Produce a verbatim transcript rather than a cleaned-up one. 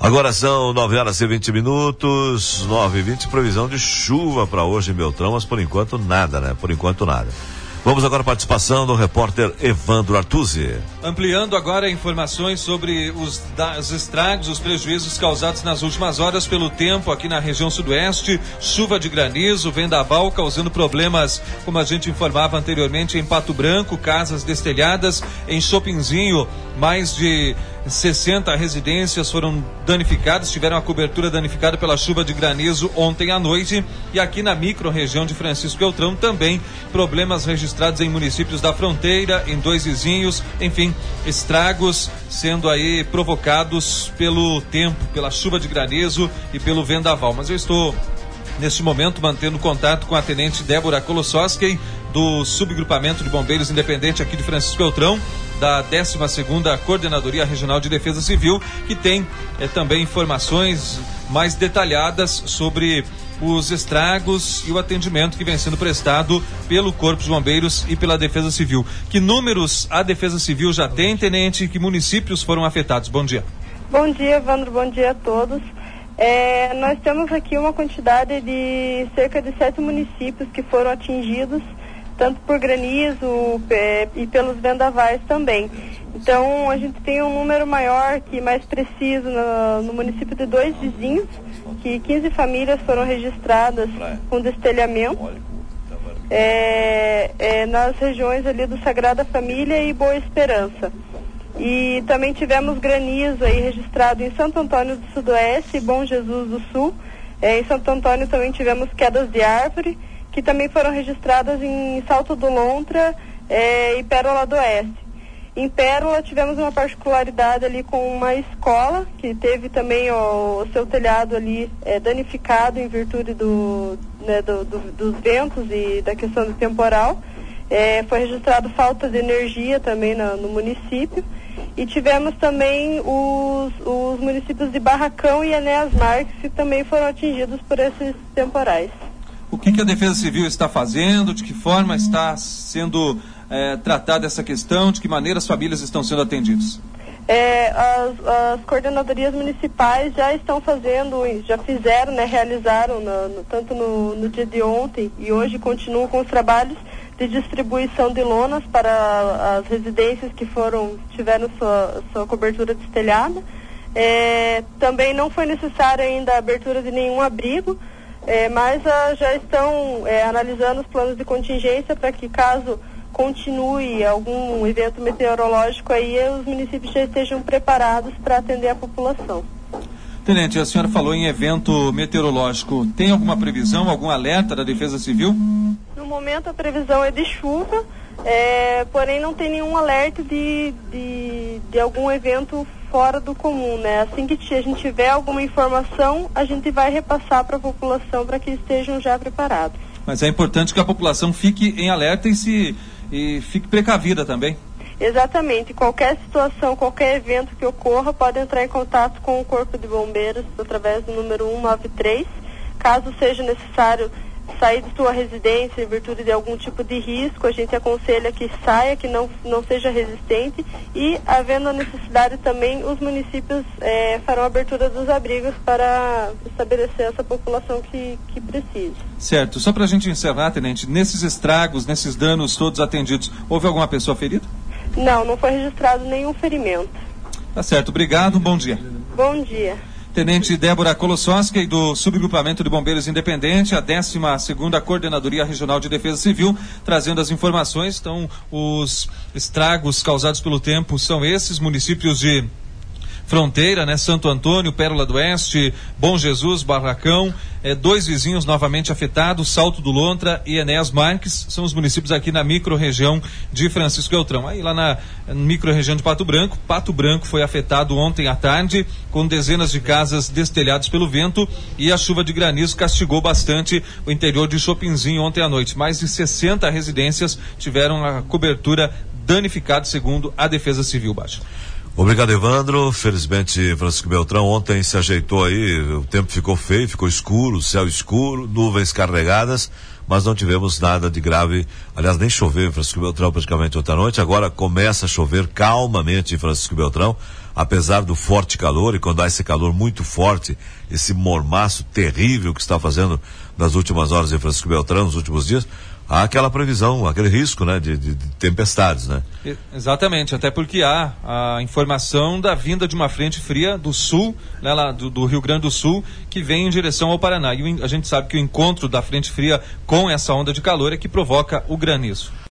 Agora são nove horas e vinte minutos, nove e vinte, previsão de chuva para hoje em Beltrão, mas por enquanto nada, né? Por enquanto nada. Vamos agora à participação do repórter Evandro Artuzzi. Ampliando agora informações sobre os, da, os estragos, os prejuízos causados nas últimas horas pelo tempo aqui na região sudoeste, chuva de granizo, vendaval causando problemas, como a gente informava anteriormente, em Pato Branco, casas destelhadas, em Chopinzinho, mais de sessenta residências foram danificadas, tiveram a cobertura danificada pela chuva de granizo ontem à noite, e aqui na micro-região de Francisco Beltrão também problemas registrados em municípios da fronteira, em Dois Vizinhos, enfim, estragos sendo aí provocados pelo tempo, pela chuva de granizo e pelo vendaval. Mas eu estou neste momento mantendo contato com a tenente Débora Kolosowski, do subgrupamento de bombeiros independente aqui de Francisco Beltrão, da décima segunda Coordenadoria Regional de Defesa Civil, que tem eh, também informações mais detalhadas sobre os estragos e o atendimento que vem sendo prestado pelo Corpo de Bombeiros e pela Defesa Civil. Que números a Defesa Civil já tem, tenente? Que municípios foram afetados? Bom dia. Bom dia, Evandro. Bom dia a todos. É, nós temos aqui uma quantidade de cerca de sete municípios que foram atingidos, tanto por granizo é, e pelos vendavais também. Então, a gente tem um número maior, que mais preciso, no, no município de Dois Vizinhos, que quinze famílias foram registradas com destelhamento, é, é, nas regiões ali do Sagrada Família e Boa Esperança. E também tivemos granizo aí registrado em Santo Antônio do Sudoeste e Bom Jesus do Sul. É, em Santo Antônio também tivemos quedas de árvore, que também foram registradas em Salto do Lontra é, e Pérola do Oeste. Em Pérola tivemos uma particularidade ali com uma escola, que teve também ó, o seu telhado ali é, danificado em virtude do, né, do, do, dos ventos e da questão do temporal. É, foi registrado falta de energia também no, no município. E tivemos também os, os municípios de Barracão e Enéas Marques, que também foram atingidos por esses temporais. O que, que a Defesa Civil está fazendo? De que forma está sendo é, tratada essa questão? De que maneira as famílias estão sendo atendidas? É, as, as coordenadorias municipais já estão fazendo, já fizeram, né, realizaram no, no, tanto no, no dia de ontem e hoje continuam com os trabalhos de distribuição de lonas para as residências que foram, tiveram sua, sua cobertura destelhada. É, também não foi necessária ainda a abertura de nenhum abrigo, é, mas ah, já estão é, analisando os planos de contingência para que, caso continue algum evento meteorológico, aí os municípios já estejam preparados para atender a população. Tenente, a senhora falou em evento meteorológico. Tem alguma previsão, algum alerta da Defesa Civil? No momento a previsão é de chuva, é, porém não tem nenhum alerta de, de, de algum evento fora do comum, né? Assim que a gente tiver alguma informação, a gente vai repassar para a população para que estejam já preparados. Mas é importante que a população fique em alerta e, se, e fique precavida também. Exatamente. Qualquer situação, qualquer evento que ocorra, pode entrar em contato com o Corpo de Bombeiros através do número cento e noventa e três. Caso seja necessário sair de sua residência em virtude de algum tipo de risco, a gente aconselha que saia, que não, não seja resistente, e, havendo a necessidade também, os municípios é, farão a abertura dos abrigos para estabelecer essa população que, que precise. Certo. Só para a gente encerrar, tenente, nesses estragos, nesses danos todos atendidos, houve alguma pessoa ferida? Não, não foi registrado nenhum ferimento. Tá certo. Obrigado. Bom dia. Bom dia. Tenente Débora Kolosowski, do Subgrupamento de Bombeiros Independente, a décima segunda Coordenadoria Regional de Defesa Civil, trazendo as informações. Então, os estragos causados pelo tempo são esses, municípios de fronteira, né? Santo Antônio, Pérola do Oeste, Bom Jesus, Barracão, é, Dois Vizinhos novamente afetados, Salto do Lontra e Enéas Marques, são os municípios aqui na micro-região de Francisco Beltrão. Aí lá na micro-região de Pato Branco, Pato Branco foi afetado ontem à tarde, com dezenas de casas destelhadas pelo vento, e a chuva de granizo castigou bastante o interior de Chopinzinho ontem à noite. Mais de sessenta residências tiveram a cobertura danificada, segundo a Defesa Civil. Baixo. Obrigado, Evandro. Felizmente, Francisco Beltrão ontem se ajeitou aí, o tempo ficou feio, ficou escuro, céu escuro, nuvens carregadas, mas não tivemos nada de grave. Aliás, nem choveu em Francisco Beltrão praticamente ontem à noite. Agora começa a chover calmamente em Francisco Beltrão, apesar do forte calor, e quando há esse calor muito forte, esse mormaço terrível que está fazendo nas últimas horas em Francisco Beltrão, nos últimos dias, há aquela previsão, aquele risco, né, de, de, de tempestades, né? Exatamente, até porque há a informação da vinda de uma frente fria do sul, né, lá do, do Rio Grande do Sul, que vem em direção ao Paraná. E a gente sabe que o encontro da frente fria com essa onda de calor é que provoca o granizo.